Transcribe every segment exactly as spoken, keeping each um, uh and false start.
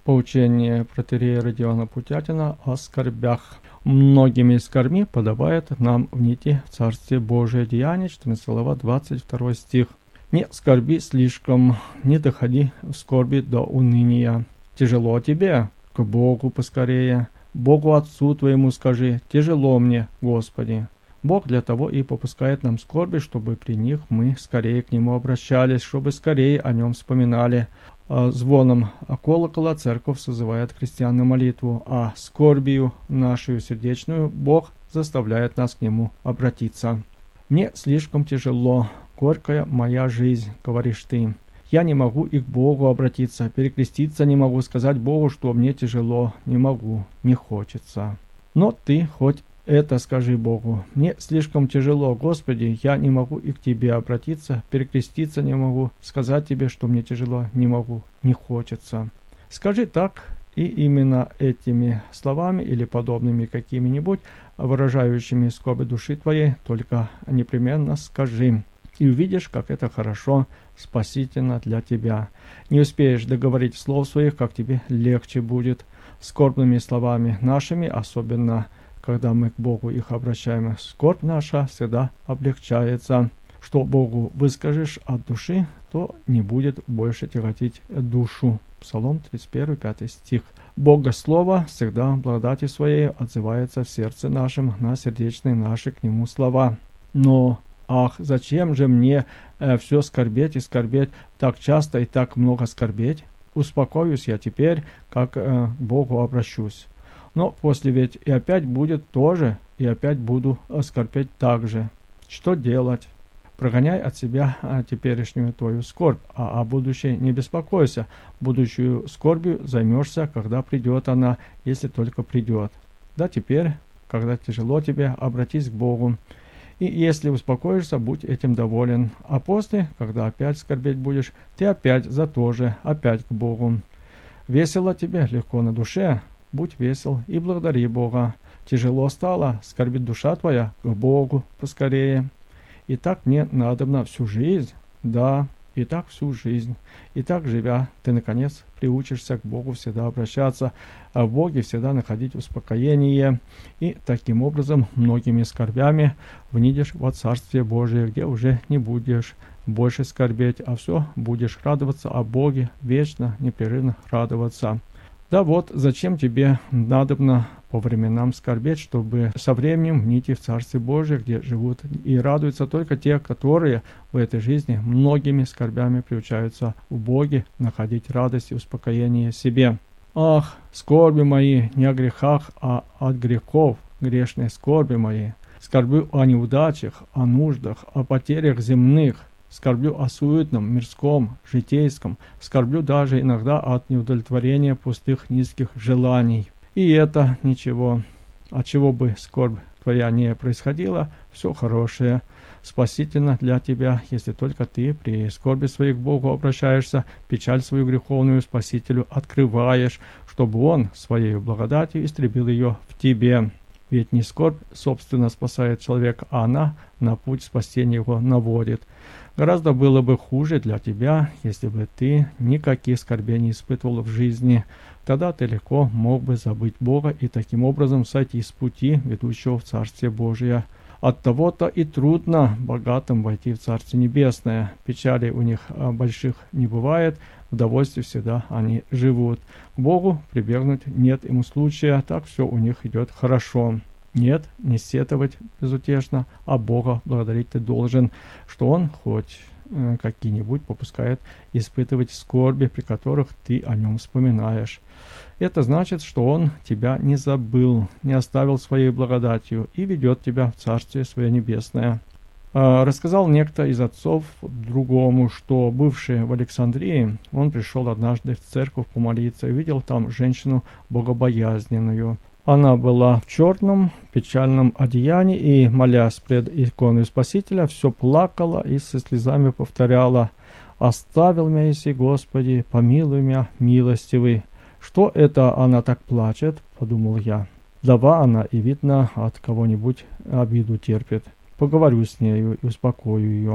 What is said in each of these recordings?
Поучение протоиерея Родиона Путятина о скорбях. Многими скорбми подобает нам внести в Царствие Божие. Деяния, четырнадцатая глава, двадцать второй стих. Не скорби слишком, не доходи в скорби до уныния. Тяжело тебе? К Богу поскорее. Богу Отцу твоему скажи: тяжело мне, Господи. Бог для того и попускает нам скорби, чтобы при них мы скорее к Нему обращались, чтобы скорее о Нем вспоминали. Звоном колокола церковь созывает христиан на молитву, а скорбию нашу сердечную Бог заставляет нас к Нему обратиться. «Мне слишком тяжело, горькая моя жизнь», — говоришь ты. «Я не могу и к Богу обратиться, перекреститься не могу, сказать Богу, что мне тяжело, не могу, не хочется». Но ты хоть это скажи Богу: «Мне слишком тяжело, Господи, я не могу и к Тебе обратиться, перекреститься не могу, сказать Тебе, что мне тяжело, не могу, не хочется». Скажи так, и именно этими словами или подобными какими-нибудь, выражающими скорби души твоей, только непременно скажи, и увидишь, как это хорошо, спасительно для тебя. Не успеешь договорить слов своих, как тебе легче будет. Скорбными словами нашими, особенно когда мы к Богу их обращаем, скорбь наша всегда облегчается. Что Богу выскажешь от души, то не будет больше тяготить душу. Псалом тридцать один, пятый стих. Бога Слово всегда благодатью Своей отзывается в сердце нашем на сердечные наши к Нему слова. Но, ах, зачем же мне э, все скорбеть и скорбеть, так часто и так много скорбеть? Успокоюсь я теперь, как э, к Богу обращусь. Но после ведь и опять будет то же, и опять буду скорбеть так же. Что делать? Прогоняй от себя теперешнюю твою скорбь, а о будущей не беспокойся. Будущую скорбью займешься, когда придет она, если только придет. Да теперь, когда тяжело тебе, обратись к Богу. И если успокоишься, будь этим доволен. А после, когда опять скорбеть будешь, ты опять за то же, опять к Богу. Весело тебе, легко на душе? Будь весел и благодари Бога. Тяжело стало, скорбит душа твоя, к Богу поскорее. И так мне надобно всю жизнь, да, и так всю жизнь. И так, живя, ты, наконец, приучишься к Богу всегда обращаться, а в Боге всегда находить успокоение. И таким образом многими скорбями внидешь во Царствие Божие, где уже не будешь больше скорбеть, а все будешь радоваться о Боге, вечно, непрерывно радоваться. Да вот, зачем тебе надобно по временам скорбеть, чтобы со временем внийти в Царствие Божие, где живут и радуются только те, которые в этой жизни многими скорбями приучаются в Боге находить радость и успокоение себе. Ах, скорби мои, не о грехах, а от грехов, грешные скорби мои. Скорблю о неудачах, о нуждах, о потерях земных. Скорблю о суетном, мирском, житейском, скорблю даже иногда от неудовлетворения пустых низких желаний. И это ничего, от чего бы скорбь твоя не происходила, все хорошее, спасительно для тебя, если только ты при скорби своей к Богу обращаешься, печаль свою греховную Спасителю открываешь, чтобы Он своей благодатью истребил ее в тебе. Ведь не скорбь, собственно, спасает человека, а она на путь спасения его наводит. Гораздо было бы хуже для тебя, если бы ты никаких скорбей не испытывал в жизни. Тогда ты легко мог бы забыть Бога и таким образом сойти с пути, ведущего в Царствие Божие. От того-то и трудно богатым войти в Царствие Небесное. Печали у них больших не бывает, в удовольствии всегда они живут. К Богу прибегнуть нет ему случая, так все у них идет хорошо. Нет, не сетовать безутешно, а Бога благодарить ты должен, что Он хоть э, какие-нибудь попускает испытывать скорби, при которых ты о Нем вспоминаешь. Это значит, что Он тебя не забыл, не оставил своей благодатью и ведет тебя в Царствие Свое Небесное. Э, рассказал некто из отцов другому, что, бывший в Александрии, он пришел однажды в церковь помолиться и видел там женщину богобоязненную. Она была в черном печальном одеянии и, молясь пред иконой Спасителя, все плакала и со слезами повторяла: «Оставил меня еси, Господи, помилуй меня, милостивый». «Что это она так плачет?» – подумал я. «Вдова она, и, видно, от кого-нибудь обиду терпит. Поговорю с нею и успокою ее».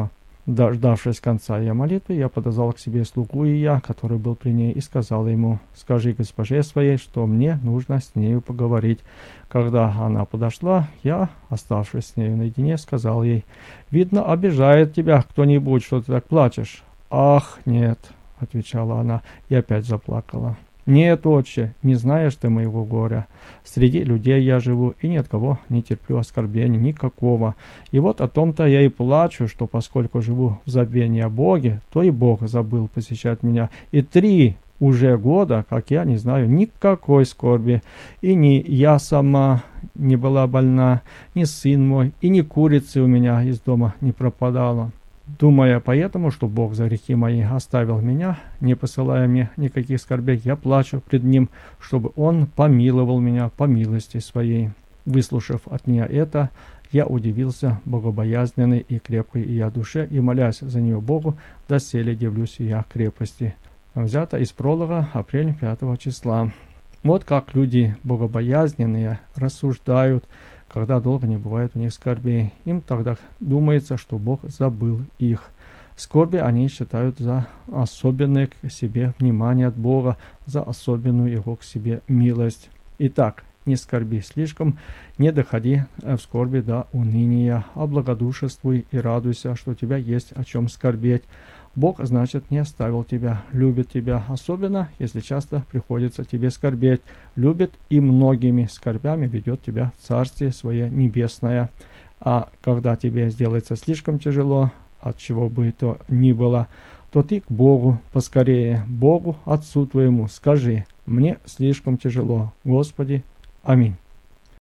Дождавшись конца ее молитвы, я подозвал к себе слугу Ия, который был при ней, и сказал ему: «Скажи госпоже своей, что мне нужно с нею поговорить». Когда она подошла, я, оставшись с нею наедине, сказал ей: «Видно, обижает тебя кто-нибудь, что ты так плачешь». «Ах, нет», — отвечала она, и опять заплакала. «Нет, отче, не знаешь ты моего горя. Среди людей я живу, и ни от кого не терплю оскорблений никакого. И вот о том-то я и плачу, что поскольку живу в забвении о Боге, то и Бог забыл посещать меня. И три уже года, как я не знаю никакой скорби, и ни я сама не была больна, ни сын мой, и ни курицы у меня из дома не пропадало. Думая поэтому, что Бог за грехи мои оставил меня, не посылая мне никаких скорбей, я плачу пред Ним, чтобы Он помиловал меня по милости Своей». Выслушав от нее это, я удивился богобоязненной и крепкой ее душе, и, молясь за нее Богу, доселе дивлюсь ее крепости. Взято из пролога, апрель пятого числа. Вот как люди богобоязненные рассуждают, когда долго не бывает у них скорбей. Им тогда думается, что Бог забыл их. Скорби они считают за особенное к себе внимание от Бога, за особенную Его к себе милость. Итак, не скорби слишком, не доходи в скорби до уныния, а благодушествуй и радуйся, что у тебя есть о чем скорбеть. Бог, значит, не оставил тебя, любит тебя, особенно, если часто приходится тебе скорбеть, любит и многими скорбями ведет тебя в Царствие Свое Небесное. А когда тебе сделается слишком тяжело, от чего бы то ни было, то ты к Богу поскорее, Богу, Отцу твоему, скажи: «Мне слишком тяжело, Господи». Аминь.